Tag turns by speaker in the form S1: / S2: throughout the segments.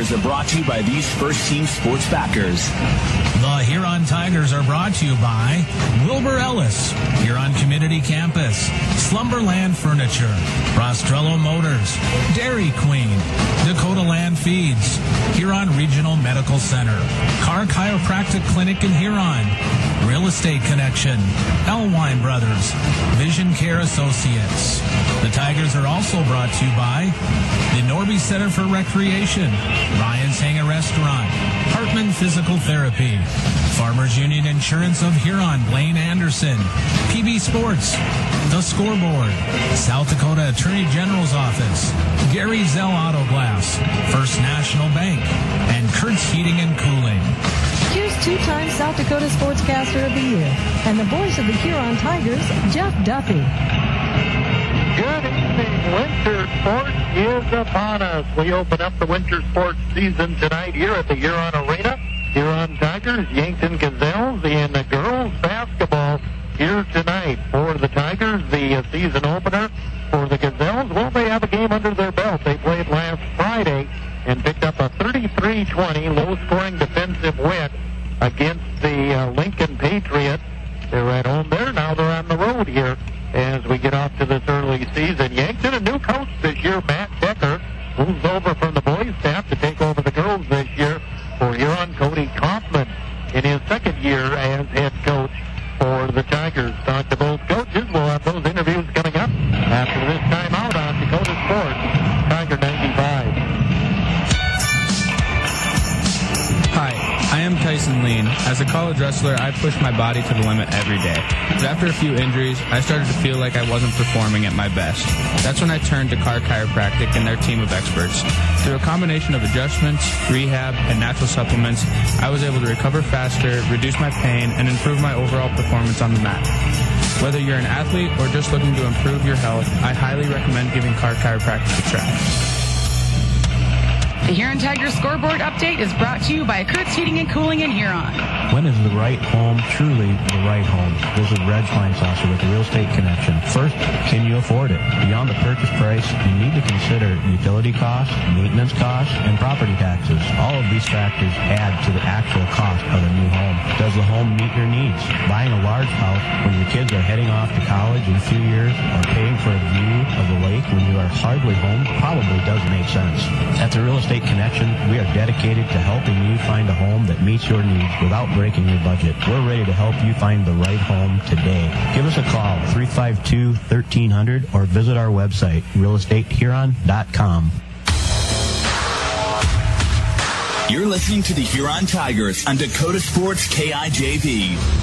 S1: Tigers are brought to you by these first-team sports backers.
S2: The Huron Tigers are brought to you by Wilbur Ellis, Huron Community Campus, Slumberland Furniture, Rostrello Motors, Dairy Queen, Dakota Land Feeds, Huron Regional Medical Center, Car Chiropractic Clinic in Huron, Real Estate Connection, Elwine Brothers, Vision Care Associates. The Tigers are also brought to you by the Norby Center for Recreation, Ryan's Hangar Restaurant, Hartman Physical Therapy, Farmers Union Insurance of Huron, Blaine Anderson, PB Sports, The Scoreboard, South Dakota Attorney General's Office, Gary Zell Auto Glass, First National Bank, and Kurtz Heating and Cooling.
S3: Here's two-time South Dakota Sportscaster of the Year and the voice of the Huron Tigers, Jeff Duffy.
S4: Good evening. Winter sports is upon us. We open up the winter sports season tonight here at the Huron Arena. Huron Tigers, Yankton Gazelles in the girls basketball here tonight. For the Tigers, the season opener. For the Gazelles, well, they have a game under their belt. They played last Friday and picked up a 33-20 low-scoring defensive win against the Lincoln Patriots. They're at home there. Now they're on the road here as we get off to this early season. Yankton, a new coach this year, Matt Decker, moves over from the boys' staff to take over the girls this year for Huron. Cody Kaufman in his second year as head coach for the Tigers. Talk to both coaches. We'll have those interviews coming up after this time out on Dakota Sports, Tiger 95.
S5: Hi, I am Tyson Lean. As a college wrestler, I pushed my body to the limit every day. But after a few injuries, I started to feel like I wasn't performing at my best. That's when I turned to Car Chiropractic and their team of experts. Through a combination of adjustments, rehab, and natural supplements, I was able to recover faster, reduce my pain, and improve my overall performance on the mat. Whether you're an athlete or just looking to improve your health, I highly recommend giving Car Chiropractic a try.
S6: The Huron Tigers scoreboard update is brought to you by Kurtz Heating and Cooling in Huron.
S7: When is the right home truly the right home? Visit Reg Feinsaucer with the Real Estate Connection. First, can you afford it? Beyond the purchase price, you need to consider utility costs, maintenance costs, and property taxes. All of these factors add to the actual cost of a new home. Does the home meet your needs? Buying a large house when your kids are heading off to college in a few years or paying for a view of the lake when you are hardly home probably does make sense. At the Real Estate Connection, we are dedicated to helping you find a home that meets your needs without breaking your budget. We're ready to help you find the right home today. Give us a call, 352-1300, or visit our website, realestatehuron.com.
S1: You're listening to the Huron Tigers on Dakota Sports KIJV.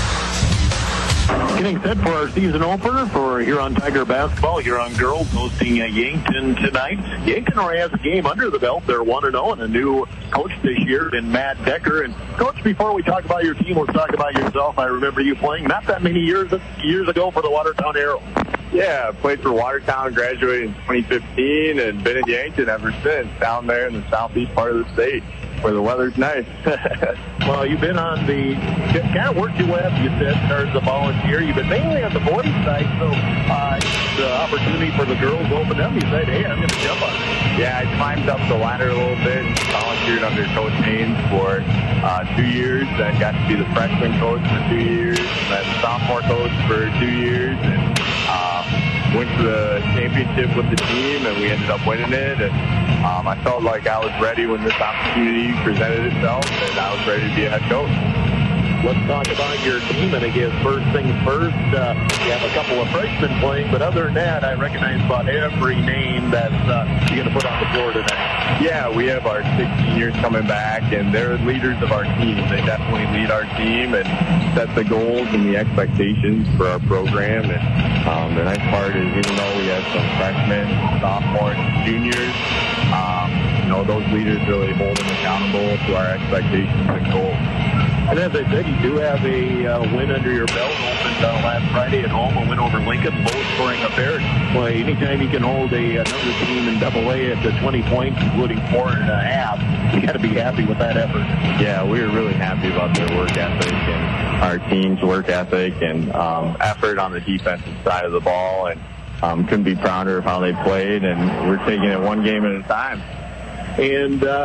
S4: Getting set for our season opener for Huron Tiger basketball. Huron girls hosting Yankton tonight. Yankton already has a game under the belt. They're 1-0 and a new coach this year in Matt Decker. And Coach, before we talk about your team, let's talk about yourself. I remember you playing not that many years ago for the Watertown Arrow.
S8: Yeah, I played for Watertown, graduated in 2015, and been in Yankton ever since, down there in the southeast part of the state where the weather's nice.
S4: Well, you've been on the, kind of worked your way up, you said, as a volunteer. You've been mainly on the boys' side, so the opportunity for the girls opened up. You said, hey, I'm going to jump on it.
S8: Yeah, I climbed up the ladder a little bit, volunteered under Coach Haynes for 2 years, then got to be the freshman coach for 2 years, and then sophomore coach for 2 years, and went to the championship with the team, and we ended up winning it. And I felt like I was ready when this opportunity presented itself, and I was ready to be a head coach.
S4: Let's talk about your team, and I guess first things first, you have a couple of freshmen playing, but other than that, I recognize about every name that you're going to put on the floor tonight.
S8: Yeah, we have our 6 seniors coming back, and they're leaders of our team. They definitely lead our team and set the goals and the expectations for our program. And the nice part is, even though we have some freshmen, sophomores, juniors, those leaders really hold them accountable to our expectations and goals.
S4: And as I said, you do have a win under your belt. Opened last Friday at home, a win over Lincoln, low-scoring affair. Well, anytime you can hold another team in Double-A at the 20 points, including 4.5, you got to be happy with that effort.
S8: Yeah, we were really happy about their work ethic and our team's work ethic and effort on the defensive side of the ball. And couldn't be prouder of how they played. And we're taking it one game at a time.
S4: And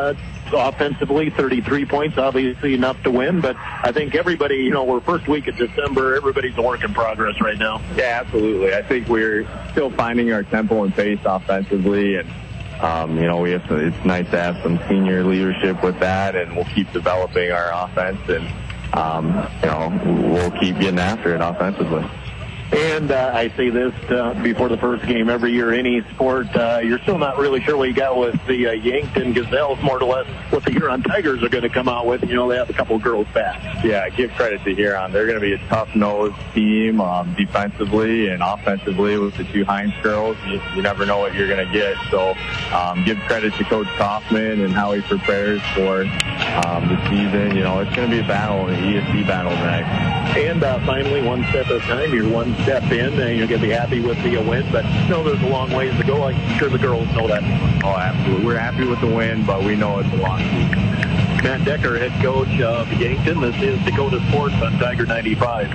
S4: offensively, 33 points, obviously enough to win. But I think everybody, we're first week of December. Everybody's a work in progress right now.
S8: Yeah, absolutely. I think we're still finding our tempo and pace offensively, and it's nice to have some senior leadership with that, and we'll keep developing our offense, and we'll keep getting after it offensively.
S4: And I say this before the first game every year, any sport, you're still not really sure what you got with the Yankton Gazelles, more or less what the Huron Tigers are going to come out with. They have a couple of girls back.
S8: Yeah, give credit to Huron. They're going to be a tough-nosed team defensively and offensively with the two Heinz girls. You never know what you're going to get. So give credit to Coach Kaufman and how he prepares for the season. It's going to be a battle, an ESC battle tonight.
S4: And finally, one step at a time, you're one step in, and you're going to be happy with the win. But there's a long ways to go. I'm sure the girls know that.
S8: Oh, absolutely. We're happy with the win, but we know it's a long season.
S4: Matt Decker, head coach of Yankton. This is Dakota Sports on Tiger 95.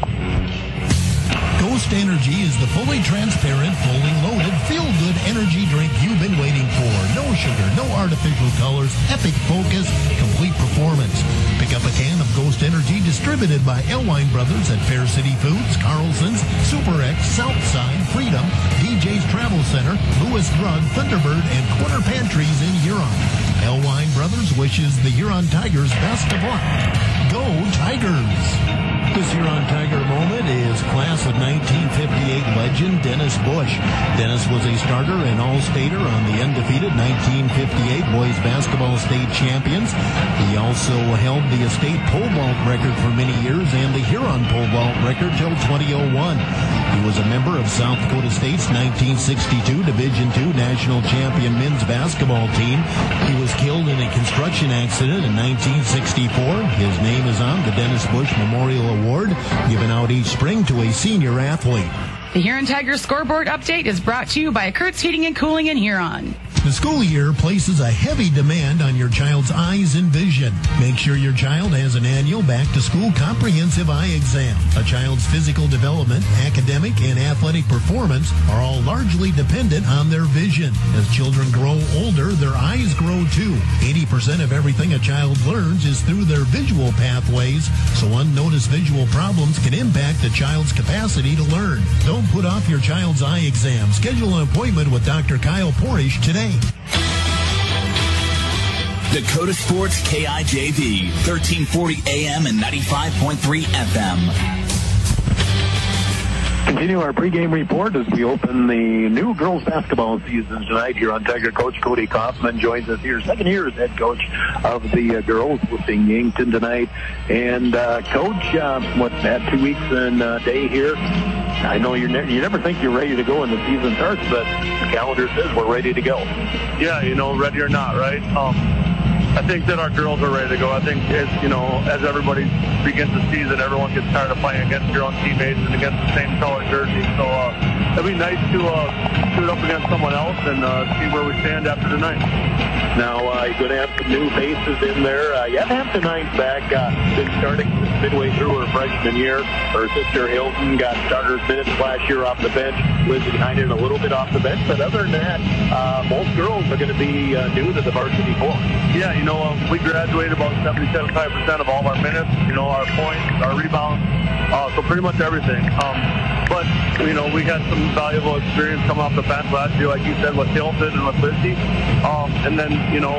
S9: Ghost Energy is the fully transparent, fully loaded, feel-good energy drink you've been waiting for. No sugar, no artificial colors, epic focus, complete performance. Pick up a can of Ghost Energy distributed by Elwine Brothers at Fair City Foods, Carlson's, Super X, Southside, Freedom, DJ's Travel Center, Lewis Drug, Thunderbird, and Corner Pantries in Huron. Elwine Brothers wishes the Huron Tigers best of luck. Go Tigers! This Huron Tiger moment is class of 1958 legend Dennis Bush. Dennis was a starter and all-stater on the undefeated 1958 boys basketball state champions. He also held the state pole vault record for many years and the Huron pole vault record till 2001. He was a member of South Dakota State's 1962 Division II national champion men's basketball team. He was killed in a construction accident in 1964. His name is on the Dennis Bush Memorial Award, given out each spring to a senior athlete.
S6: The Huron Tigers scoreboard update is brought to you by Kurtz Heating and Cooling in Huron.
S9: The school year places a heavy demand on your child's eyes and vision. Make sure your child has an annual back-to-school comprehensive eye exam. A child's physical development, academic, and athletic performance are all largely dependent on their vision. As children grow older, their eyes grow too. 80% of everything a child learns is through their visual pathways, so unnoticed visual problems can impact a child's capacity to learn. Don't put off your child's eye exam. Schedule an appointment with Dr. Kyle Porish today.
S1: Dakota Sports KIJV, 1340 AM and 95.3 FM.
S4: Continue our pregame report as we open the new girls basketball season tonight. Here on Tiger coach Cody Kaufman joins us here, second year as head coach of the girls. We'll see Yankton tonight. And coach, that 2 weeks and a day here. I know you never think you're ready to go when the season starts, but the calendar says we're ready to go.
S10: Yeah, ready or not, right? I think that our girls are ready to go. I think as everybody begins the season, everyone gets tired of playing against your own teammates and against the same color jersey. So it'd be nice to shoot up against someone else and see where we stand after tonight.
S4: Now you're going to have some new faces in there. Hampton Hines back, been starting midway through her freshman year. Her sister Hilton got starters minutes last year off the bench. Lizzie Heinen a little bit off the bench, but other than that, most girls are going to be new to the varsity force.
S10: Yeah, we graduated about 70-75% of all of our minutes, our points, our rebounds, so pretty much everything. But, we had some valuable experience coming off the bench last year, like you said, with Hilton and with Lizzie. And then,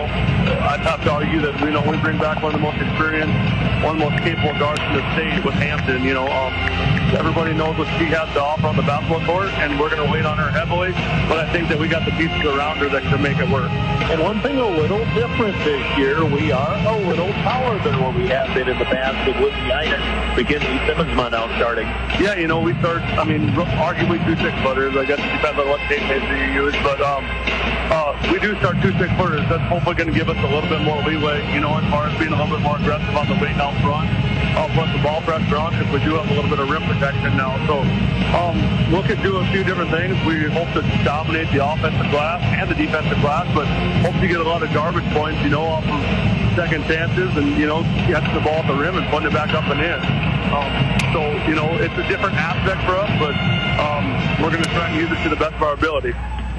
S10: I'd have to argue that, we bring back one of the most experienced, one of the most capable guards in the state with Hampton. Everybody knows what she has to offer on the basketball court, and we're going to wait on her heavily. But I think that we got the pieces around her that can make it work.
S4: And one thing a little different this year, we are a little taller than what we have been in the past with Lizzie Heinen, McKenzie Simmonsman out starting.
S10: Yeah, we start, arguably 2 6-footers. I guess it depends on what tape measure you use, but we do start 2 6-footers. That's hopefully going to give us a little bit more leeway, as far as being a little bit more aggressive on the wing out front. Plus the ball pressure on, because we do have a little bit of rim protection now. So look at do a few different things. We hope to dominate the offensive glass and the defensive glass, but hope to get a lot of garbage points, off of second chances and, catch the ball at the rim and putting it back up and in. So, it's a different aspect for us, but we're going to try and use it to the best of our ability.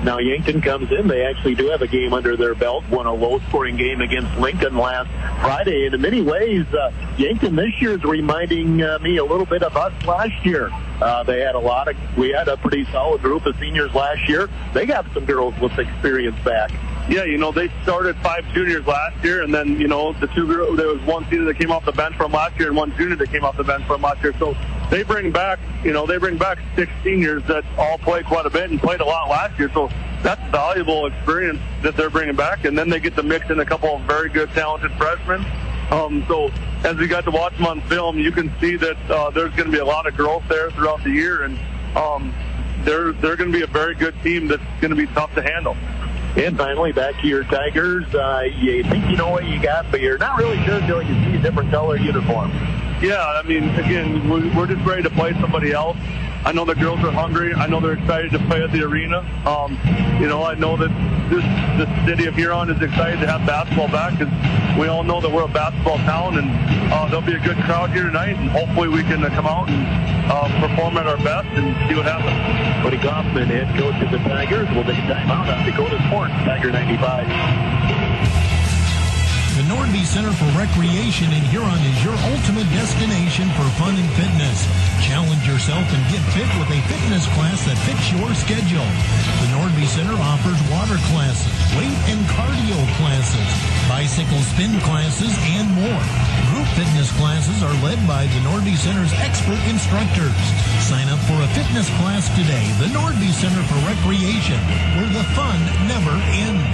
S4: Now Yankton comes in. They actually do have a game under their belt, won a low-scoring game against Lincoln last Friday. And in many ways, Yankton this year is reminding me a little bit of us last year. We had a pretty solid group of seniors last year. They got some girls with experience back.
S10: Yeah, they started 5 juniors last year, and then, the 2 girls, there was 1 senior that came off the bench from last year and 1 junior that came off the bench from last year. So they bring back 6 seniors that all play quite a bit and played a lot last year. So that's valuable experience that they're bringing back. And then they get to mix in a couple of very good, talented freshmen. So as we got to watch them on film, you can see that there's going to be a lot of growth there throughout the year. And they're going to be a very good team that's going to be tough to handle.
S4: And finally, back to your Tigers. You think you know what you got, but you're not really sure until you see a different color uniform.
S10: Yeah, again, we're just ready to play somebody else. I know the girls are hungry. I know they're excited to play at the arena. I know that the city of Huron is excited to have basketball back, because we all know that we're a basketball town, and there'll be a good crowd here tonight, and hopefully we can come out and perform at our best and see what happens.
S4: Cody Kaufman, head coach of the Tigers, will take a timeout on Dakota Sports, Tiger 95.
S9: The Nordby Center for Recreation in Huron is your ultimate destination for fun and fitness. Challenge yourself and get fit with a fitness class that fits your schedule. The Nordby Center offers water classes, weight and cardio classes, bicycle spin classes, and more. Group fitness classes are led by the Nordby Center's expert instructors. Sign up for a fitness class today. The Nordby Center for Recreation, where the fun never ends.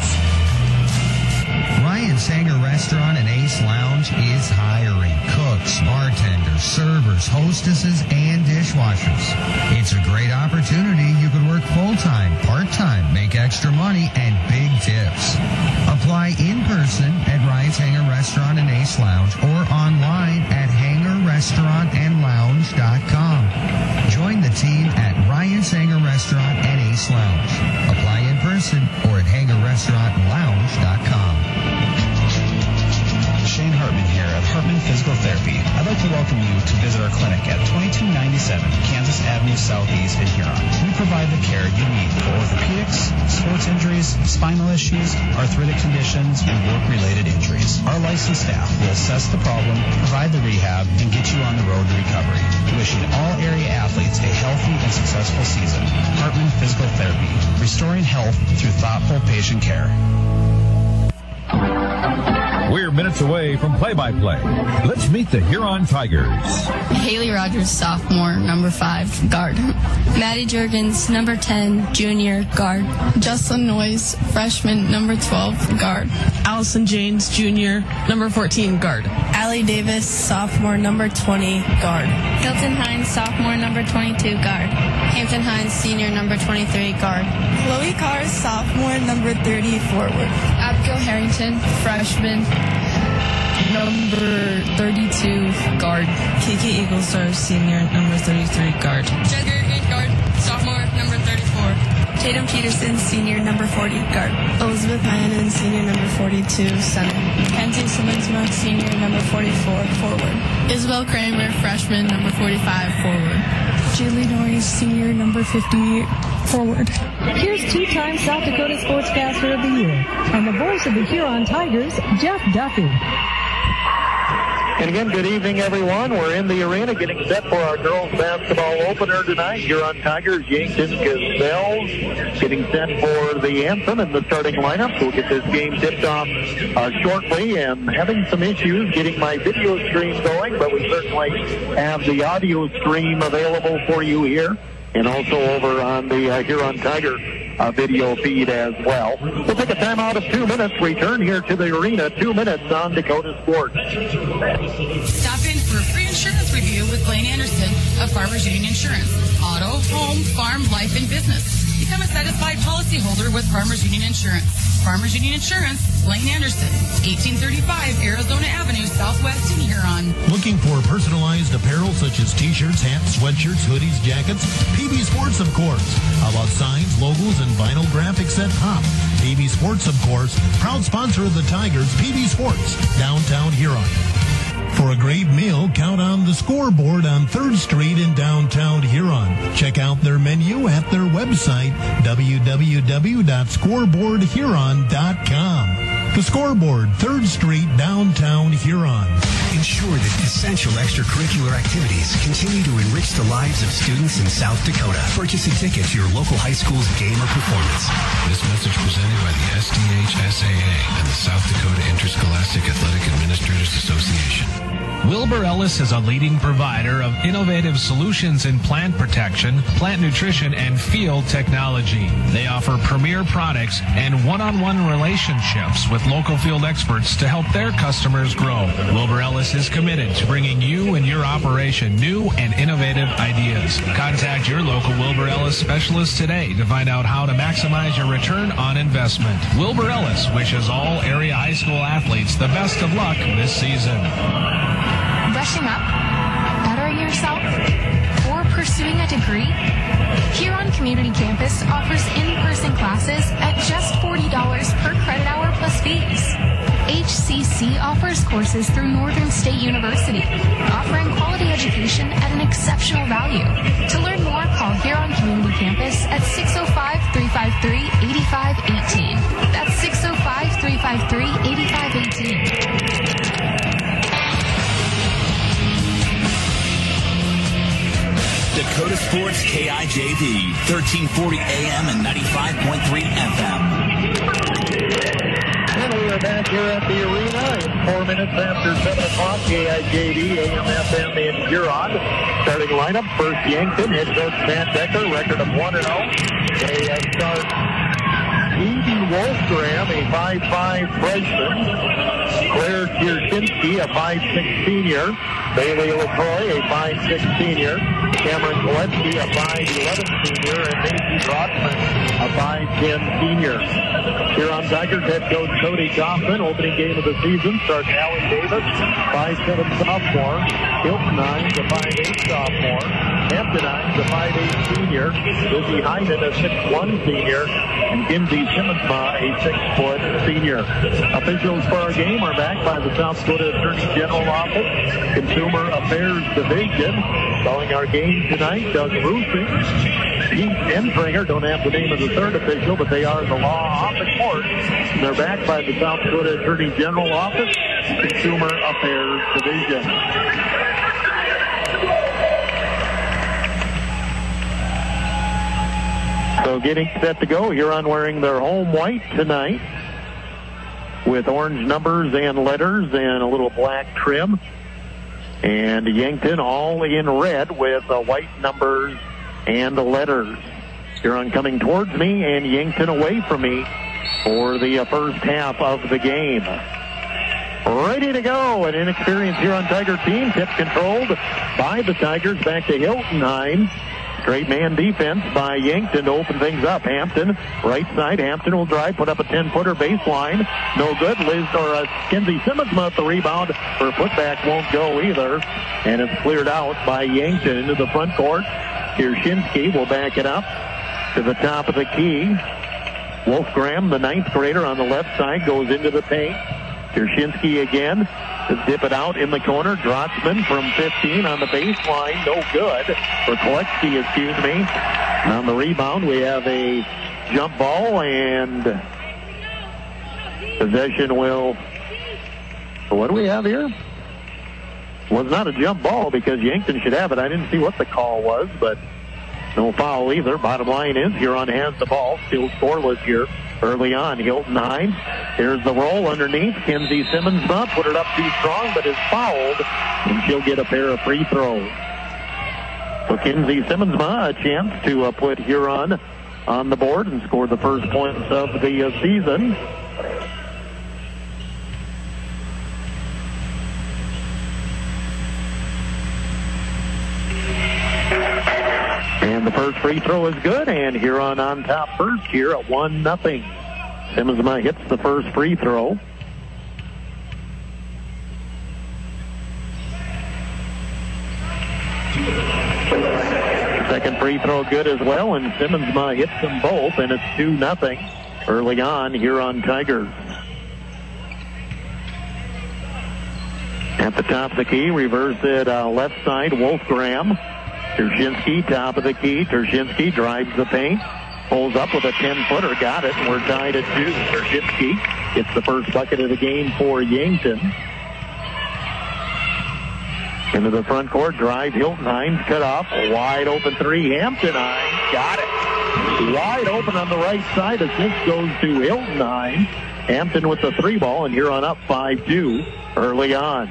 S11: Ryan Sanger Restaurant and Ace Lounge is hiring cooks, bartenders, servers, hostesses, and dishwashers. It's a great opportunity. You could work full-time, part-time, make extra money, and big tips. Apply in person at Ryan Sanger Restaurant and Ace Lounge or online at hangerrestaurantandlounge.com. Join the team at Ryan Sanger Restaurant and Ace Lounge. Apply in person or at hangerrestaurantandlounge.com.
S12: Shane Hartman here at Hartman Physical Therapy. I'd like to welcome you to visit our clinic at 2297 Kansas Avenue Southeast in Huron. We provide the care you need for orthopedics, sports injuries, spinal issues, arthritic conditions, and work-related injuries. Our licensed staff will assess the problem, provide the rehab, and get you on the road to recovery. Wishing all area athletes a healthy and successful season. Hartman Physical Therapy, restoring health through thoughtful patient care.
S13: We're minutes away from play-by-play. Let's meet the Huron Tigers.
S14: Haley Rogers, sophomore, number 5, guard. Maddie Jurgens, number 10, junior, guard. Jocelyn Noyes, freshman, number 12, guard.
S15: Allison James, junior, number 14, guard.
S16: Allie Davis, sophomore, number 20, guard.
S17: Hilton Hines, sophomore, number 22, guard.
S18: Hampton Hines, senior, number 23, guard.
S19: Chloe Carr, sophomore, number 30, forward.
S20: Abigail Harrington, freshman, number 32, guard.
S21: Kiki Eaglestar, senior, number 33, guard.
S22: Jessica Green, guard. Sophomore, number 34.
S23: Tatum Peterson, senior, number 40, guard.
S24: Elizabeth Mayanen, senior, number 42, center.
S25: Kenzie Simmonsma, senior, number 44, forward.
S26: Isabel Kramer, freshman, number 45, forward.
S27: Julie Norris, senior, number 50, forward.
S3: Here's two-time South Dakota Sportscaster of the Year and the voice of the Huron Tigers, Jeff Duffy.
S4: And again, good evening, everyone. We're in the arena getting set for our girls basketball opener tonight. Huron Tigers, Yankton Gazelles, getting set for the anthem and the starting lineup. We'll get this game tipped off shortly. I'm having some issues getting my video stream going, but we certainly have the audio stream available for you here and also over on the Huron Tiger video feed as well. We'll take a timeout of 2 minutes. Return here to the arena. 2 minutes on Dakota Sports.
S6: Stop in for a free insurance review with Blaine Anderson of Farmers Union Insurance. Auto, home, farm, life, and business. Become a satisfied policyholder with Farmers Union Insurance. Farmers Union Insurance, Blaine Anderson, 1835 Arizona Avenue, Southwest in Huron.
S9: Looking for personalized apparel such as t-shirts, hats, sweatshirts, hoodies, jackets? PB Sports, of course. How about signs, logos, and vinyl graphics at Pop? PB Sports, of course, proud sponsor of the Tigers. PB Sports, downtown Huron. For a great meal, count on the Scoreboard on 3rd Street in downtown Huron. Check out their menu at their website, www.scoreboardhuron.com. The Scoreboard, 3rd Street, downtown Huron.
S1: Ensure that essential extracurricular activities continue to enrich the lives of students in South Dakota. Purchase a ticket to your local high school's game or performance.
S2: This message presented by the SDHSAA and the South Dakota Interscholastic Athletic Administrators Association.
S5: Wilbur Ellis is a leading provider of innovative solutions in plant protection, plant nutrition, and field technology. They offer premier products and one-on-one relationships with local field experts to help their customers grow. Wilbur Ellis is committed to bringing you and your operation new and innovative ideas. Contact your local Wilbur Ellis specialist today to find out how to maximize your return on investment. Wilbur Ellis wishes all area high school athletes the best of luck this season.
S7: Brushing up, bettering yourself, or pursuing a degree? Huron Community Campus offers in-person classes at just $40 per credit hour plus fees. HCC offers courses through Northern State University, offering quality education at an exceptional value. To learn more, call Huron Community Campus at 605-353-8518. That's 605-353-8518.
S8: Dakota Sports KIJV, 1340 AM and 95.3 FM.
S4: And we are back here at the arena. It's 4 minutes after 7 o'clock. KIJV, AM, FM in Huron. Starting lineup, first Yankton, head coach Matt Decker, record of 1-0. They start Edie Wolfgram, a 5'5 freshman. Claire Kiershinsky, a 5'6 senior. Bailey LaCroix, a 5'6 senior. Cameron Koletsky, a 5'11 senior. And Macy Brockman, a 5'10 senior. Huron Tigers head coach Cody Kaufman, opening game of the season, starts Allie Davis, 5'7 sophomore. Hilton Hines, a 5'8 sophomore. Hampton Hines, a 5'8 senior. Lizzie Hyden, a 6'1 senior. And Kinsey Simmonsma, a 6-foot senior. Officials for our game are backed by the South Dakota Attorney General Office, Consumer Affairs Division. Calling our game tonight, Doug Roofing. Pete Entringer, don't have the name of the third official, but they are the law on the court. And they're backed by the South Dakota Attorney General Office, Consumer Affairs Division. So getting set to go, Huron wearing their home white tonight with orange numbers and letters and a little black trim. And Yankton all in red with white numbers and the letters. Huron coming towards me and Yankton away from me for the first half of the game. Ready to go. An inexperienced Huron Tiger team, tip controlled by the Tigers. Back to Hilton Hines. Straight man defense by Yankton to open things up. Hampton, right side. Hampton will drive, put up a 10-footer baseline. No good. Kinsey Simmonsma at the rebound. Her putback won't go either. And it's cleared out by Yankton into the front court. Kiershinsky will back it up to the top of the key. Wolfgram, the 9th grader on the left side, goes into the paint. Kiershinsky again to dip it out in the corner. Drotzman from 15 on the baseline. No good. For Koletsky, excuse me. And on the rebound, we have a jump ball, and possession will... What do we have here? Was not a jump ball because Yankton should have it. I didn't see what the call was, but no foul either. Bottom line is Huron has the ball. Still scoreless here early on. Hilton Hines. Here's the roll underneath. Kinsey Simmonsma put it up too strong, but is fouled, and she'll get a pair of free throws. So Kinsey Simmonsma a chance to put Huron on the board and score the first points of the season. And the first free throw is good, and Huron on top first here at 1-0. Simmonsma hits the first free throw. Second free throw good as well, and Simmonsma hits them both, and it's 2-0 early on Huron Tigers. At the top of the key, reverse it left side, Wolfgram. Terzinski, top of the key. Terzinski drives the paint. Pulls up with a 10-footer. Got it. We're tied at 2. Terzinski gets the first bucket of the game for Yankton. Into the front court. Drive. Hilton Hines cut off. Wide open three. Hampton Hines. Got it. Wide open on the right side. Assist goes to Hilton Hines. Hampton with the 3-ball, and Huron up 5-2 early on.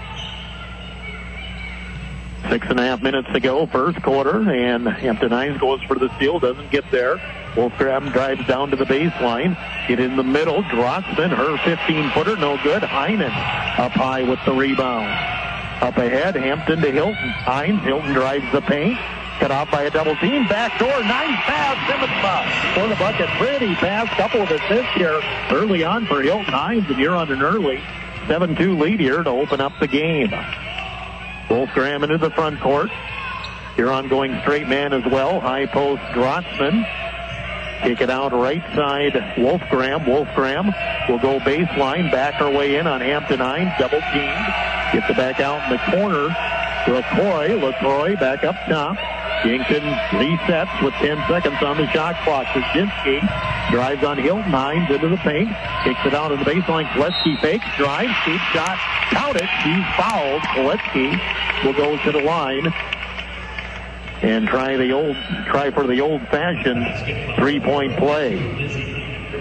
S4: 6.5 minutes to go, first quarter, and Hampton Hines goes for the steal, doesn't get there. Wolfgram drives down to the baseline. Get in the middle. Drotzman, her 15-footer, no good. Heinen up high with the rebound. Up ahead, Hampton to Hilton. Hines, Hilton drives the paint. Cut off by a double team. Backdoor, nice pass. Simmonsma for the bucket. Pretty pass. Couple of assists here early on for Hilton Hines, and you're on an early 7-2 lead here to open up the game. Wolfgram into the front court. Huron going straight man as well. High post, Drotzman. Kick it out right side, Wolfgram. Wolfgram will go baseline, back her way in on Hampton Hines. Double teamed. Gets it back out in the corner. LaCroix back up top. Yankton resets with 10 seconds on the shot clock. Terzinski drives on Hilton Hines into the paint. Kicks it out on the baseline. Koletzki fakes, drives, deep shot. Count it. She's fouled. Koletzki will go to the line and try for the old-fashioned 3-point play.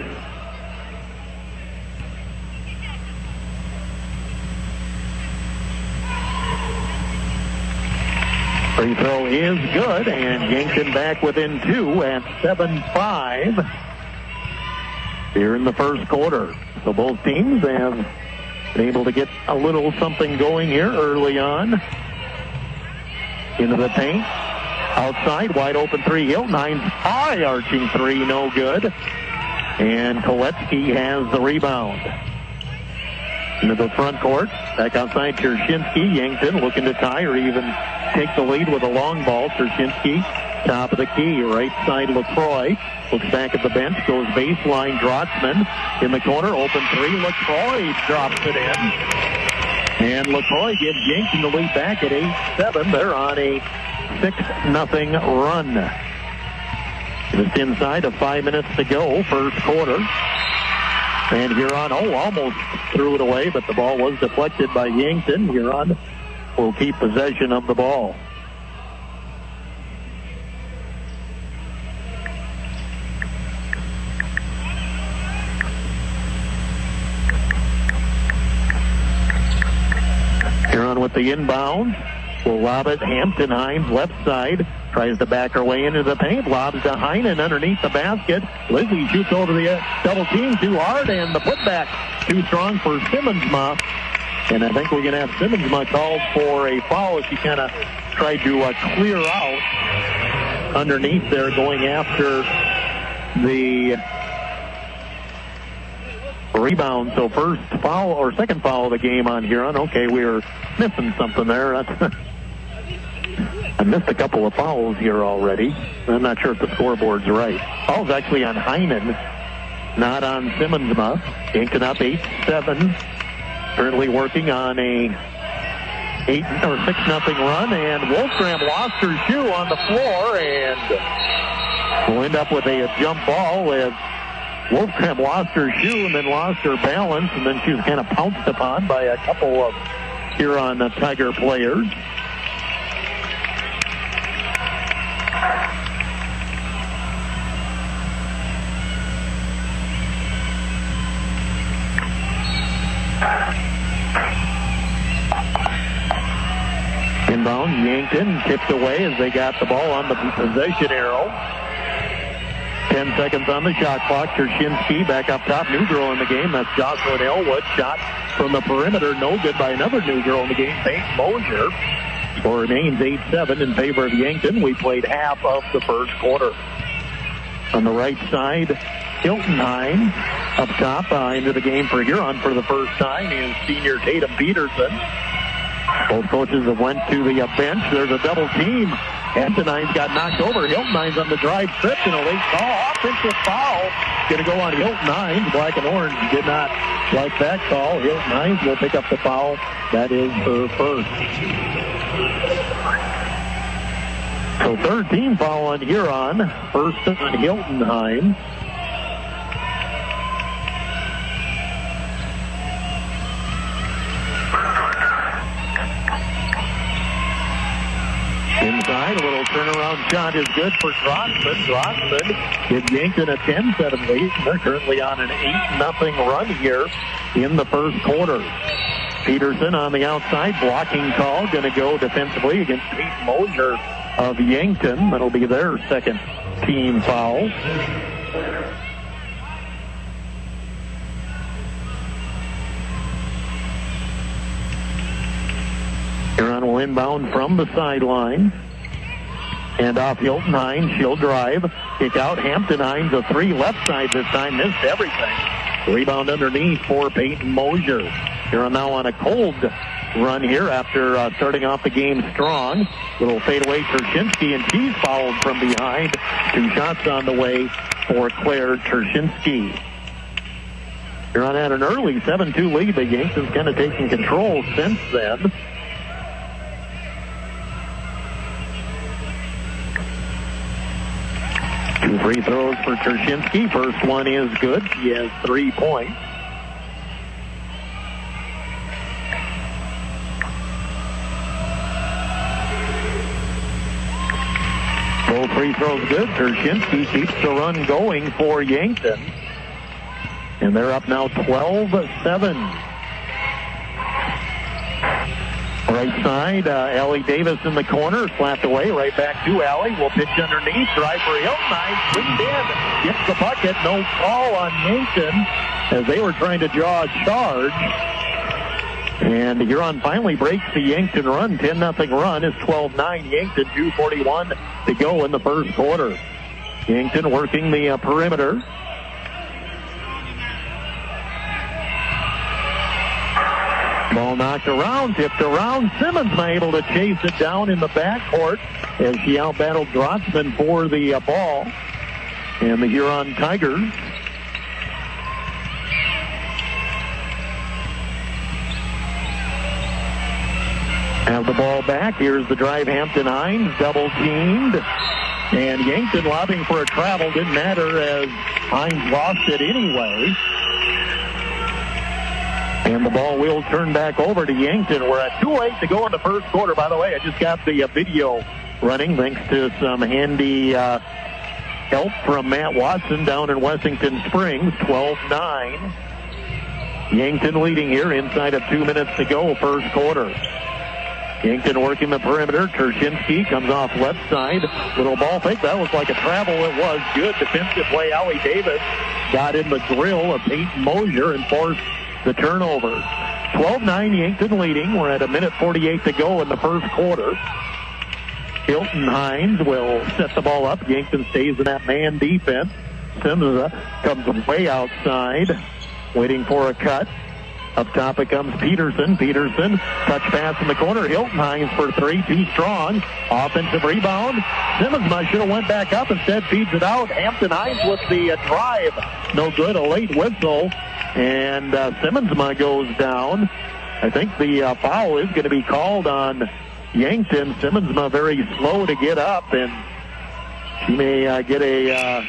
S4: Free throw is good, and Yankton back within 2 at 7-5 here in the first quarter. So both teams have been able to get a little something going here early on. Into the paint. Outside, wide open three. Hilton Hines, high arching three, no good. And Koletzki has the rebound. Into the front court. Back outside, Terzinski. Yankton looking to tie or even take the lead with a long ball. Terzinski, top of the key. Right side, LaCroix. Looks back at the bench. Goes baseline, Drotzman. In the corner, open three. LaCroix drops it in. And LaCroix gives Yankton the lead back at 8-7. They're on a 6-0 run. Just inside of 5 minutes to go, first quarter. And Huron, almost threw it away, but the ball was deflected by Yankton. Huron will keep possession of the ball. Huron with the inbound. Will lob it. Hampton Hines, left side. Tries to back her way into the paint. Lobs to Heinen underneath the basket. Lizzie shoots over the double team too hard, and the putback too strong for Simmonsma. And I think we're going to have Simmonsma called for a foul as she kind of tried to clear out underneath there, going after the rebound. So first foul or second foul of the game on Huron. Okay, we were missing something there. I missed a couple of fouls here already. I'm not sure if the scoreboard's right. Foul's actually on Heinen, not on Simmonsma. Yankton up 8-7. Currently working on a 6-0 run, and Wolfgram lost her shoe on the floor, and will end up with a jump ball as Wolfgram lost her shoe and then lost her balance, and then she was kind of pounced upon by a couple of Huron Tiger players. Inbound, Yankton tipped away as they got the ball on the possession arrow. 10 seconds on the shot clock. Terzinski back up top. New girl in the game. That's Jocelyn Elwood. Shot from the perimeter. No good by another new girl in the game, Faith Mosier. Score remains 8-7 in favor of Yankton. We played half of the first quarter. On the right side, Hilton Hines up top into the game for Huron for the first time is senior Tatum Peterson. Both coaches have went to the bench. There's a double team Hampton Hines got knocked over. Hilton Hines on the drive, tripped, and a late call. Offensive foul. Going to go on Hilton Hines. Black and orange did not like that call. Hilton Hines will pick up the foul. That is her first. So third team foul on Huron. First on Hilton Hines. Inside, a little turnaround shot is good for Drossman. Drossman gives Yankton a 10-7 lead. They're currently on an 8-0 run here in the first quarter. Peterson on the outside, blocking call, going to go defensively against Peyton Mosier of Yankton. That'll be their second team foul. Huron will inbound from the sideline. And off Hilton Hines, she'll drive. Kick out. Hampton Hines, a three left side this time. Missed everything. Rebound underneath for Peyton Mosier. Huron now on a cold run here after starting off the game strong. Little fadeaway Tershensky, and she's fouled from behind. 2 shots on the way for Claire Tershensky. Huron had an early 7-2 lead, but Yankton's kind of taken control since then. Two free throws for Tershensky. First one is good. She has 3 points. Both free throws good. Tershensky keeps the run going for Yankton. And they're up now 12-7. Right side, Allie Davis in the corner, slapped away, right back to Allie. Will pitch underneath, drive for Hilton Hines, lead in, gets the bucket, no call on Yankton as they were trying to draw a charge. And Huron finally breaks the Yankton run. 10-0 run is 12-9. Yankton, 2:41 to go in the first quarter. Yankton working the perimeter. Ball knocked around, tipped around. Simmons not able to chase it down in the backcourt as she outbattled Drossman for the ball. And the Huron Tigers have the ball back. Here's the drive. Hampton Hines double teamed. And Yankton lobbing for a travel. Didn't matter as Hines lost it anyway. And the ball will turn back over to Yankton. We're at 2:08 to go in the first quarter. By the way, I just got the video running thanks to some handy help from Matt Watson down in Wessington Springs. 12-9. Yankton leading here inside of 2 minutes to go, first quarter. Yankton working the perimeter. Tershensky comes off left side. Little ball fake. That was like a travel. It was good defensive play. Allie Davis got in the grill of Peyton Mosier and forced the turnover. 12-9, Yankton leading. We're at 1:48 to go in the first quarter. Hilton Hines will set the ball up. Yankton stays in that man defense. Simmons comes way outside, waiting for a cut. Up top it comes Peterson. Peterson, touch pass in the corner. Hilton Hines for 3, too strong. Offensive rebound. Simmons should have went back up. Instead feeds it out. Hampton Hines with the drive. No good. A late whistle. And Simmons goes down. I think the foul is going to be called on Yankton. Simmons very slow to get up, and she may get a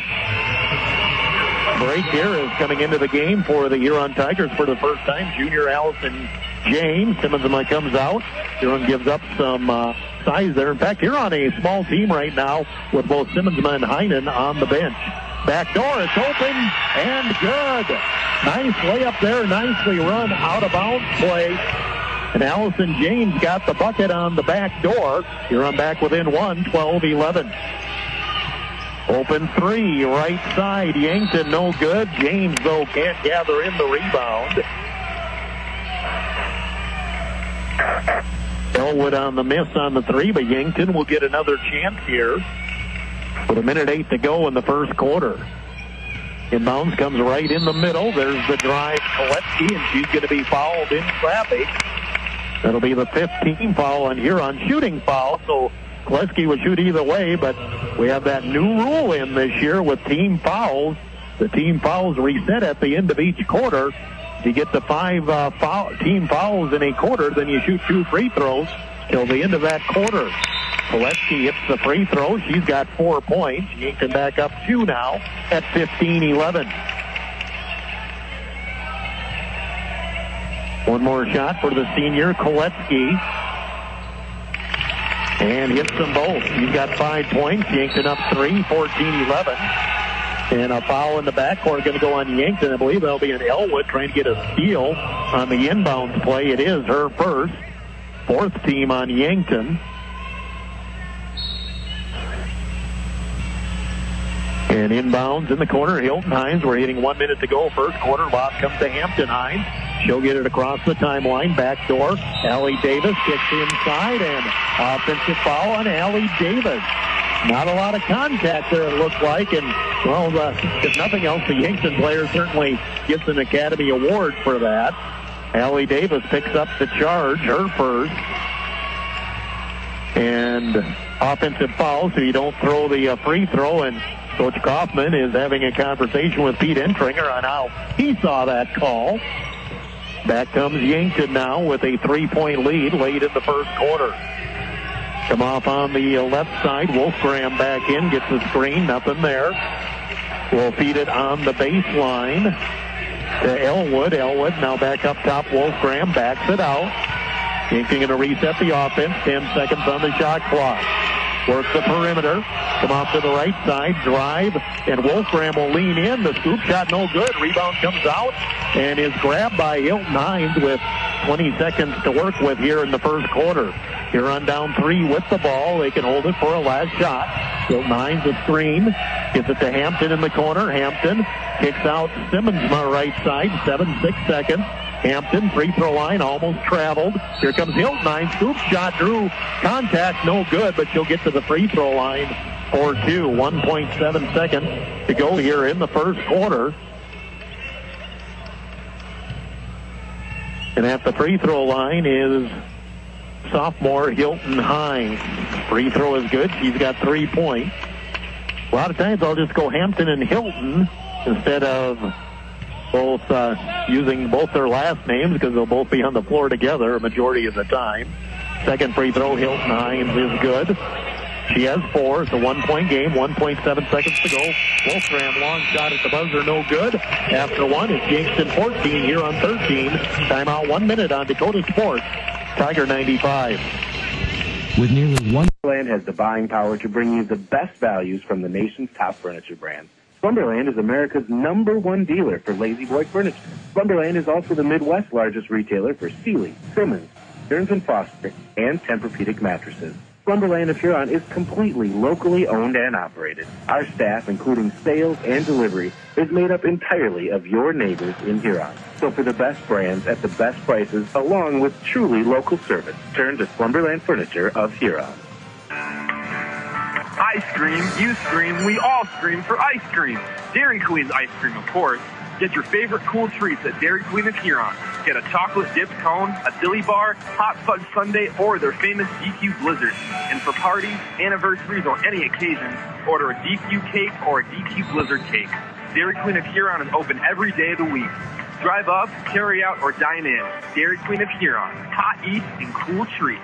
S4: break here as coming into the game for the Huron Tigers for the first time. Junior Allison James. Simmons comes out. Huron gives up some size there. In fact, Huron a small team right now with both Simmons and Heinen on the bench. Back door, it's open and good. Nice layup there, nicely run, out of bounds play. And Allison James got the bucket on the back door. Huron back within 1, 12-11. Open 3, right side. Yankton no good. James, though, can't gather in the rebound. Elwood on the miss on the 3, but Yankton will get another chance here with 1:08 to go in the first quarter. Inbounds comes right in the middle. There's the drive, Kolecki, and she's going to be fouled in traffic. That'll be the 15th foul on Huron. Shooting foul, so Koleski would shoot either way, but we have that new rule in this year with team fouls. The team fouls reset at the end of each quarter. If you get the 5 team fouls in a quarter, then you shoot 2 free throws till the end of that quarter. Koleski hits the free throw. She's got 4 points. Yankton back up 2 now at 15-11. One more shot for the senior, Koleski. And hits them both. He's got 5 points. Yankton up 3, 14-11. And a foul in the backcourt going to go on Yankton. I believe that'll be an Elwood trying to get a steal on the inbounds play. It is her first. 4th team on Yankton. And inbounds in the corner, Hilton Hines. We're hitting 1 minute to go. First quarter, lob comes to Hampton Hines. She'll get it across the timeline. Back door, Allie Davis kicks inside, and offensive foul on Allie Davis. Not a lot of contact there, it looks like. And, well, if nothing else, the Yankton player certainly gets an Academy Award for that. Allie Davis picks up the charge, her first. And offensive foul, so you don't throw the free throw. And Coach Kaufman is having a conversation with Pete Entringer on how he saw that call. Back comes Yankton now with a 3-point lead late in the first quarter. Come off on the left side. Wolfgram back in, gets the screen, nothing there. We'll feed it on the baseline to Elwood. Elwood now back up top. Wolfgram backs it out. Yankton going to reset the offense. 10 seconds on the shot clock. Work the perimeter. Come off to the right side. Drive. And Wolfram will lean in. The scoop shot no good. Rebound comes out and is grabbed by Hilton Hines with 20 seconds to work with here in the first quarter. Huron down 3 with the ball. They can hold it for a last shot. Hilton Hines a screen. Gets it to Hampton in the corner. Hampton kicks out Simmonsma right side. 7-6 seconds. Hampton, free throw line, almost traveled. Here comes Hilton Hines. Scoop shot, drew contact, no good, but she'll get to the free throw line for 2. 1.7 seconds to go here in the first quarter. And at the free throw line is sophomore Hilton Hines. Free throw is good. She's got 3 points. A lot of times I'll just go Hampton and Hilton instead of both using both their last names because they'll both be on the floor together a majority of the time. Second free throw, Hilton Hines is good. She has 4. It's a 1-point game. 1.7 seconds to go. Wolfram, long shot at the buzzer, no good. After 1, it's Yankton 14 here on 13. Timeout 1 minute on Dakota Sports. Tiger 95.
S10: With nearly Slumberland has the buying power to bring you the best values from the nation's top furniture brands. Slumberland is America's #1 dealer for Lazy Boy furniture. Slumberland is also the Midwest's largest retailer for Sealy, Simmons, Stearns & Foster, and Tempur-Pedic mattresses. Slumberland of Huron is completely locally owned and operated. Our staff, including sales and delivery, is made up entirely of your neighbors in Huron. So for the best brands at the best prices, along with truly local service, turn to Slumberland Furniture of Huron.
S11: I scream, you scream, we all scream for ice cream. Dairy Queen's ice cream, of course. Get your favorite cool treats at Dairy Queen of Huron. Get a chocolate dipped cone, a dilly bar, hot fudge sundae, or their famous DQ Blizzard. And for parties, anniversaries, or any occasion, order a DQ cake or a DQ Blizzard cake. Dairy Queen of Huron is open every day of the week. Drive up, carry out, or dine in. Dairy Queen of Huron. Hot eats and cool treats.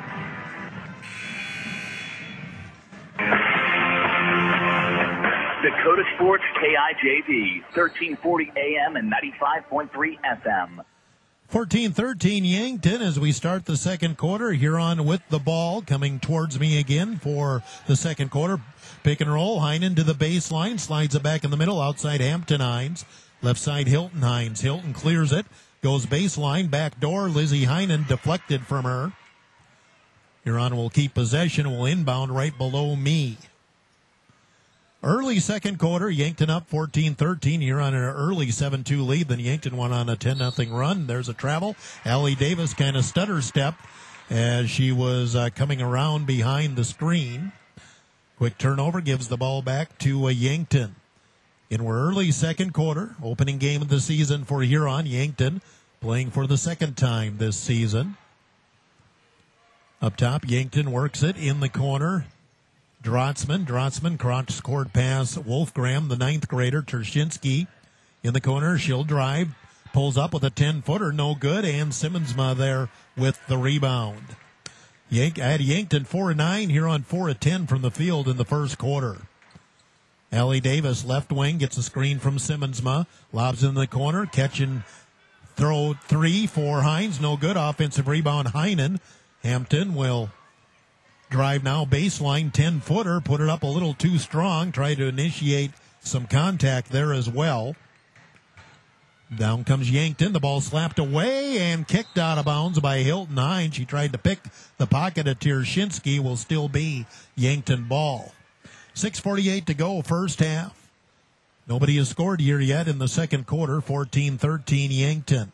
S8: Dakota Sports KIJV, 1340 AM and 95.3 FM.
S9: 14-13 Yankton as we start the second quarter. Huron with the ball coming towards me again for the second quarter. Pick and roll. Heinen to the baseline. Slides it back in the middle. Outside Hampton Hines. Left side Hilton Hines. Hilton clears it. Goes baseline. Back door. Lizzie Heinen deflected from her. Huron will keep possession. Will inbound right below me. Early second quarter, Yankton up 14-13. Huron in an early 7-2 lead. Then Yankton went on a 10-0 run. There's a travel. Allie Davis kind of stutter stepped as she was coming around behind the screen. Quick turnover gives the ball back to Yankton. In our early second quarter, opening game of the season for Huron. Yankton playing for the second time this season. Up top, Yankton works it in the corner. Drotzman cross-court pass. Wolfgram, the 9th grader. Tershinsky in the corner. She'll drive. Pulls up with a 10-footer. No good. And Simmonsma there with the rebound. I had Yankton 4-9 here on 4-10 from the field in the first quarter. Allie Davis, left wing, gets a screen from Simmonsma. Lobs in the corner. Catch and throw 3 for Hines. No good. Offensive rebound, Heinen. Hampton will drive now, baseline, 10-footer, put it up a little too strong, try to initiate some contact there as well. Down comes Yankton, the ball slapped away and kicked out of bounds by Hilton Hines. She tried to pick the pocket of Tershinsky, will still be Yankton ball. 6:48 to go, first half. Nobody has scored here yet in the second quarter, 14-13 Yankton.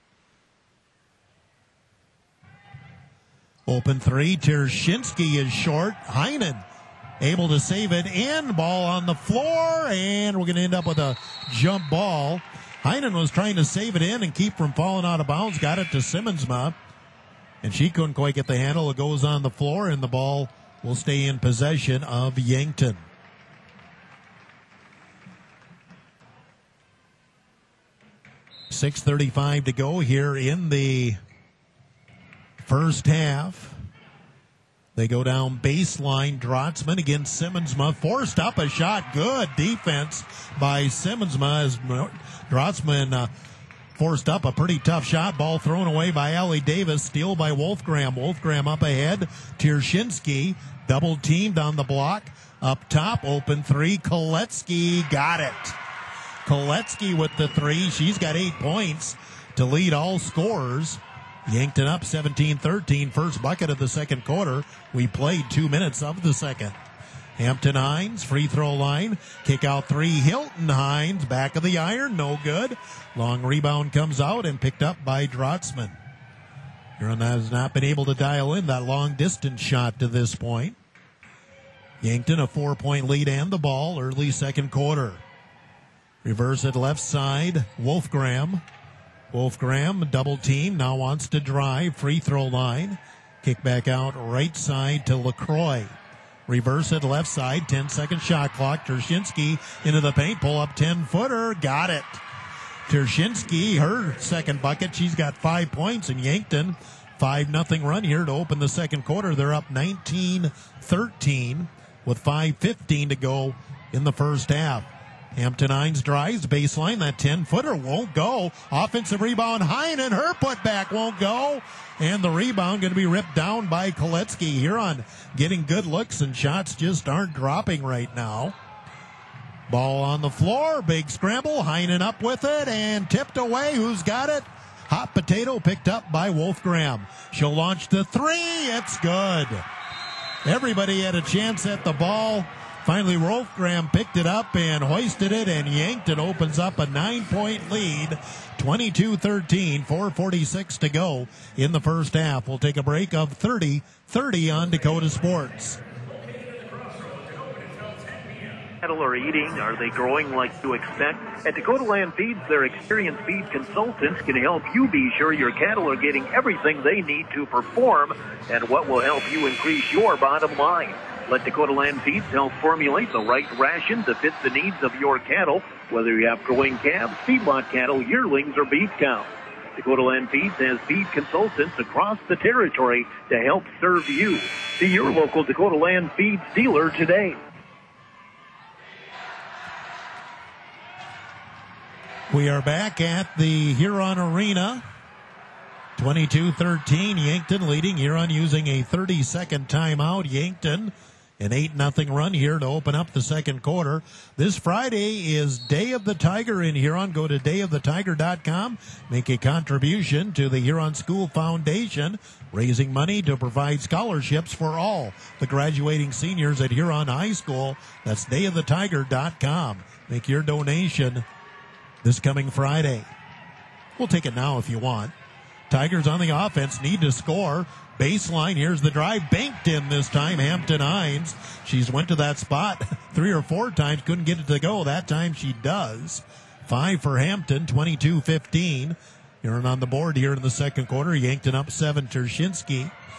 S9: Open 3, Tershinsky is short. Heinen able to save it in. Ball on the floor, and we're going to end up with a jump ball. Heinen was trying to save it in and keep from falling out of bounds. Got it to Simmonsma, and she couldn't quite get the handle. It goes on the floor, and the ball will stay in possession of Yankton. .6:35 to go here in the first half. They go down baseline. Drotzman against Simmonsma. Forced up a shot. Good defense by Simmonsma as Drotzman forced up a pretty tough shot. Ball thrown away by Allie Davis. Steal by Wolfgram. Wolfgram up ahead. Tershinsky double teamed on the block. Up top, open 3. Koletsky got it. Koletsky with the 3. She's got 8 points to lead all scorers. Yankton up 17-13, first bucket of the second quarter. We played 2 minutes of the second. Hampton Hines, free throw line. Kick out 3, Hilton Hines, back of the iron, no good. Long rebound comes out and picked up by Drotzman. Huron has not been able to dial in that long distance shot to this point. Yankton a 4-point lead and the ball, early second quarter. Reverse it left side, Wolfgram. Wolfgram, double team, now wants to drive, free throw line. Kick back out right side to LaCroix. Reverse it left side, 10-second shot clock. Tershinsky into the paint, pull up 10-footer, got it. Tershinsky, her second bucket, she's got 5 points, and Yankton, 5-0 run here to open the second quarter. They're up 19-13 with 5:15 to go in the first half. Hampton Hines drives, baseline, that 10-footer won't go. Offensive rebound, Heinen, her putback won't go. And the rebound going to be ripped down by Koletsky. Huron getting good looks and shots just aren't dropping right now. Ball on the floor, big scramble, Heinen up with it and tipped away. Who's got it? Hot potato picked up by Wolfgram. She'll launch the 3, it's good. Everybody had a chance at the ball. Finally, Wolfgram picked it up and hoisted it, and Yankton opens up a 9-point lead, 22-13, 4:46 to go in the first half. We'll take a break of 30 on Dakota Sports.
S12: Cattle are eating? Are they growing like you expect? At Dakota Land Feeds, their experienced feed consultants can help you be sure your cattle are getting everything they need to perform and what will help you increase your bottom line. Let Dakota Land Feeds help formulate the right ration to fit the needs of your cattle, whether you have growing calves, feedlot cattle, yearlings, or beef cows. Dakota Land Feeds has feed consultants across the territory to help serve you. See your local Dakota Land Feeds dealer today.
S9: We are back at the Huron Arena. 22-13, Yankton leading. Huron using a 30-second timeout. Yankton, an 8-0 run here to open up the second quarter. This Friday is Day of the Tiger in Huron. Go to dayofthetiger.com. Make a contribution to the Huron School Foundation, raising money to provide scholarships for all the graduating seniors at Huron High School. That's dayofthetiger.com. Make your donation this coming Friday. We'll take it now if you want. Tigers on the offense need to score. Baseline, here's the drive, banked in this time, Hampton Hines. She's went to that spot 3 or 4 times, couldn't get it to go. That time she does. 5 for Hampton, 22-15. Huron on the board here in the second quarter. Yankton up 7, Tershinsky.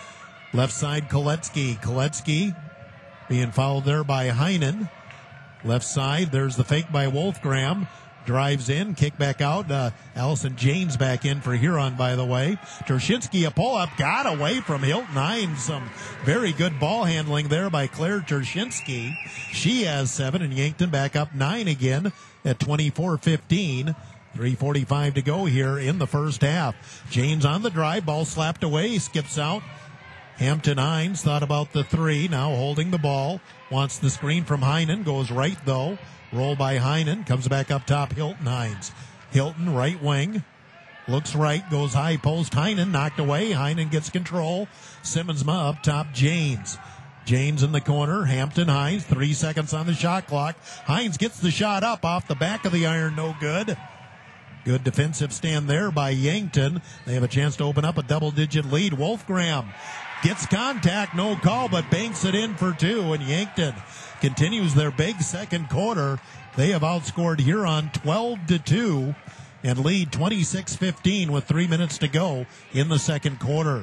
S13: Left side, Koletsky. Koletsky being fouled there by Heinen. Left side, there's the fake by Wolfgram. Drives in, kick back out. Allison Janes back in for Huron, by the way. Tershinsky, a pull-up, got away from Hilton Hines. Some very good ball handling there by Claire Tershinsky. She has 7, and Yankton back up 9 again at 24-15. 3:45 to go here in the first half. Janes on the drive, ball slapped away, skips out. Hampton Hines thought about the 3, now holding the ball. Wants the screen from Heinen, goes right though. Roll by Heinen, comes back up top, Hilton Hines. Hilton, right wing, looks right, goes high post. Heinen knocked away. Heinen gets control. Simmonsma up top, Janes. Janes in the corner, Hampton Hines, 3 seconds on the shot clock. Hines gets the shot up off the back of the iron, no good. Good defensive stand there by Yankton. They have a chance to open up a double-digit lead. Wolfgram gets contact, no call, but banks it in for 2, and Yankton continues their big second quarter. They have outscored Huron 12-2 and lead 26-15 with 3 minutes to go in the second quarter.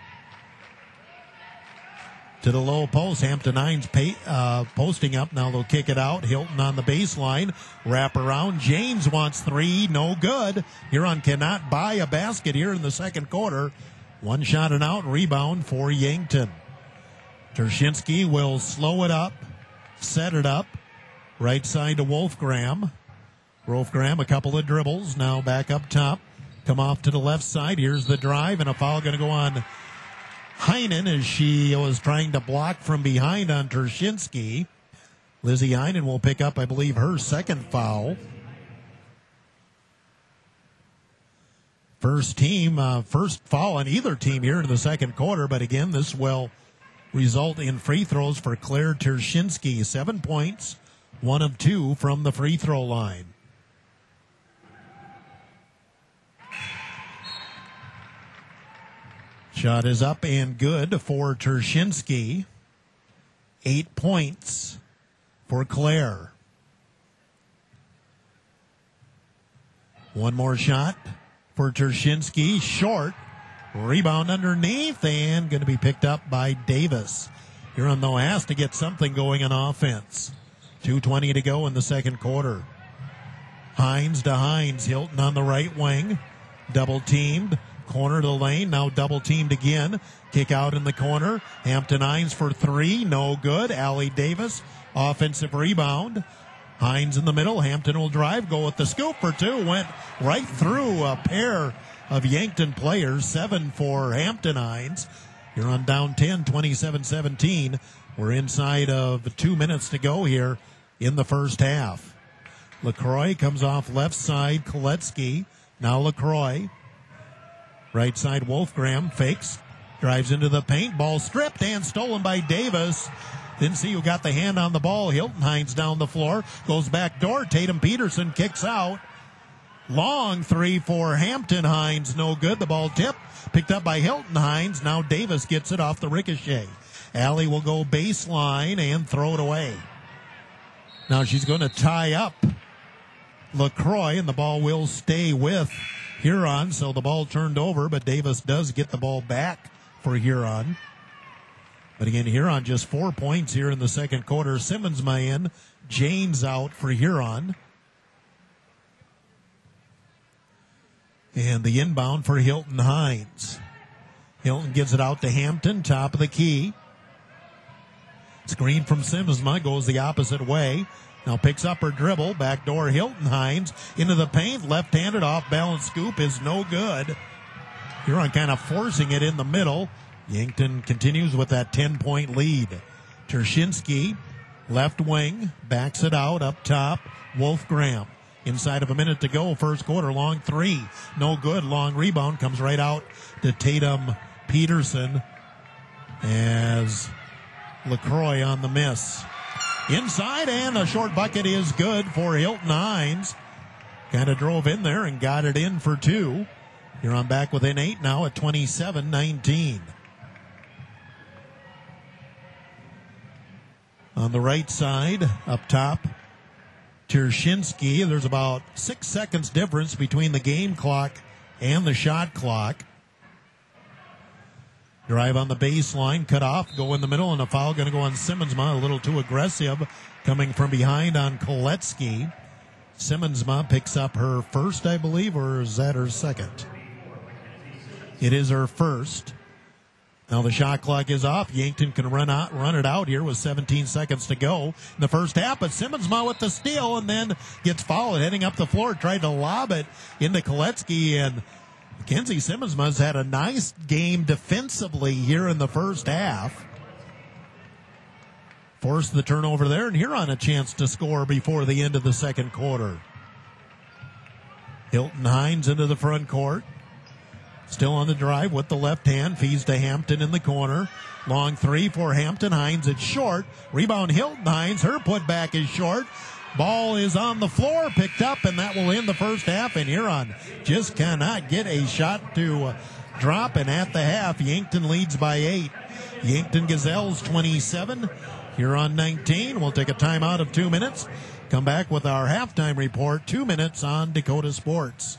S13: To the low post, Hampton Hines posting up. Now they'll kick it out. Hilton on the baseline. Wrap around. James wants 3. No good. Huron cannot buy a basket here in the second quarter. 1 shot and out. Rebound for Yankton. Tershinsky will slow it up. Set it up. Right side to Wolfgram. Wolfgram, a couple of dribbles. Now back up top. Come off to the left side. Here's the drive, and a foul going to go on Heinen as she was trying to block from behind on Tershinsky. Lizzie Heinen will pick up, I believe, her second foul. First foul on either team here in the second quarter, but again, this will result in free throws for Claire Tershinsky. 7 points, 1 of 2 from the free throw line. Shot is up and good for Tershinsky. 8 points for Claire. One more shot for Tershinsky. Short. Rebound underneath and going to be picked up by Davis. Huron, though, has to get something going on offense. 2:20 to go in the second quarter. Hines to Hines. Hilton on the right wing. Double teamed. Corner to the lane, now double teamed again. Kick out in the corner. Hampton Hines for 3, no good. Allie Davis, offensive rebound. Hines in the middle. Hampton will drive, go with the scoop for 2. Went right through a pair of Yankton players. 7 for Hampton Hines. You're on down 10, 27-17. We're inside of 2 minutes to go here in the first half. LaCroix comes off left side. Koletsky. Now LaCroix. Right side, Wolfgram fakes, drives into the paint, ball stripped and stolen by Davis. Didn't see who got the hand on the ball. Hilton Hines down the floor, goes back door. Tatum Peterson kicks out. Long 3 for Hampton Hines, no good. The ball tipped, picked up by Hilton Hines. Now Davis gets it off the ricochet. Allie will go baseline and throw it away. Now she's going to tie up LaCroix, and the ball will stay with Huron, so the ball turned over, but Davis does get the ball back for Huron. But again, Huron just 4 points here in the second quarter. Simmons in, James out for Huron. And the inbound for Hilton Hines. Hilton gives it out to Hampton, top of the key. Screen from Simmons goes the opposite way. Now picks up her dribble, backdoor Hilton Hines into the paint, left-handed off-balance scoop is no good. Huron kind of forcing it in the middle. Yankton continues with that 10-point lead. Tershinsky, left wing, backs it out up top. Wolfgram, inside of a minute to go, first quarter, long 3, no good. Long rebound comes right out to Tatum Peterson as LaCroix on the miss. Inside, and a short bucket is good for Hilton Hines. Kind of drove in there and got it in for 2. Huron back within 8 now at 27-19. On the right side, up top, Tershinsky. There's about 6 seconds difference between the game clock and the shot clock. Drive on the baseline, cut off, go in the middle, and a foul going to go on Simmonsma. A little too aggressive coming from behind on Koletsky. Simmonsma picks up her first, I believe, or is that her second? It is her first. Now the shot clock is off. Yankton can run it out here with 17 seconds to go in the first half, but Simmonsma with the steal and then gets fouled heading up the floor. Tried to lob it into Koletsky, and Mackenzie Simmonsma's had a nice game defensively here in the first half. Forced the turnover there, and Huron a chance to score before the end of the second quarter. Hilton Hines into the front court. Still on the drive with the left hand. Feeds to Hampton in the corner. Long three for Hampton. Hines, it's short. Rebound Hilton Hines. Her putback is short. Ball is on the floor, picked up, and that will end the first half. And Huron just cannot get a shot to drop. And at the half, Yankton leads by 8. Yankton Gazelles 27. Huron 19. We'll take a timeout of 2 minutes. Come back with our halftime report. 2 minutes on Dakota Sports.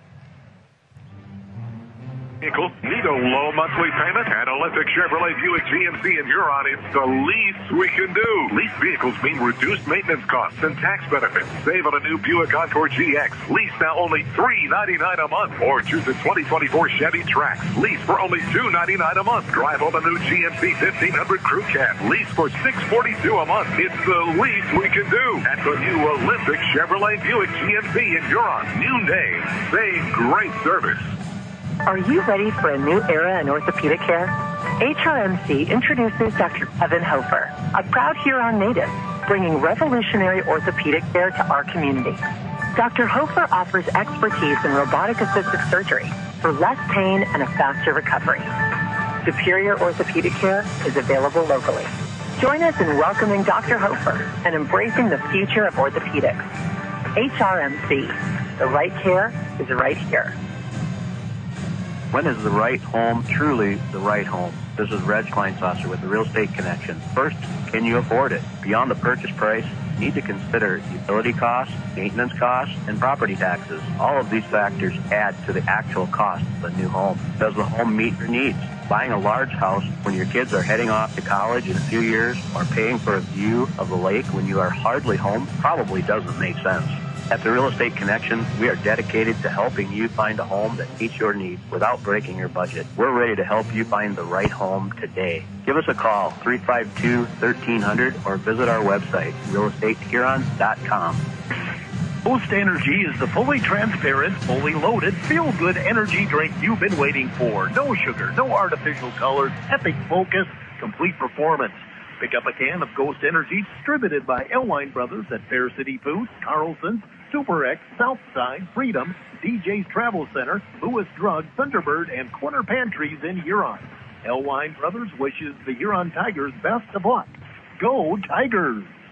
S14: Need a low monthly payment? At Olympic Chevrolet Buick GMC in Huron, it's the least we can do. Leased vehicles mean reduced maintenance costs and tax benefits. Save on a new Buick Encore GX. Lease now only $399 a month. Or choose a 2024 Chevy Trax. Lease for only $299 a month. Drive on the new GMC 1500 Crew Cab. Lease for $642 a month. It's the least we can do. At the new Olympic Chevrolet Buick GMC in Huron. New name. Same great service.
S15: Are you ready for a new era in orthopedic care? HRMC introduces Dr. Kevin Hofer, a proud Huron native, bringing revolutionary orthopedic care to our community. Dr. Hofer offers expertise in robotic-assisted surgery for less pain and a faster recovery. Superior orthopedic care is available locally. Join us in welcoming Dr. Hofer and embracing the future of orthopedics. HRMC, the right care is right here.
S16: When is the right home truly the right home? This is Reg Kleinsasser with the Real Estate Connection. First, can you afford it? Beyond the purchase price, you need to consider utility costs, maintenance costs, and property taxes. All of these factors add to the actual cost of a new home. Does the home meet your needs? Buying a large house when your kids are heading off to college in a few years or paying for a view of the lake when you are hardly home probably doesn't make sense. At the Real Estate Connection, we are dedicated to helping you find a home that meets your needs without breaking your budget. We're ready to help you find the right home today. Give us a call, 352-1300, or visit our website, realestatehuron.com.
S12: Boost Energy is the fully transparent, fully loaded, feel-good energy drink you've been waiting for. No sugar, no artificial colors, epic focus, complete performance. Pick up a can of Ghost Energy distributed by Elwine Brothers at Fair City Foods, Carlson's, Super X, Southside, Freedom, DJ's Travel Center, Lewis Drug, Thunderbird, and Corner Pantries in Huron. Elwine Brothers wishes the Huron Tigers best of luck. Go Tigers!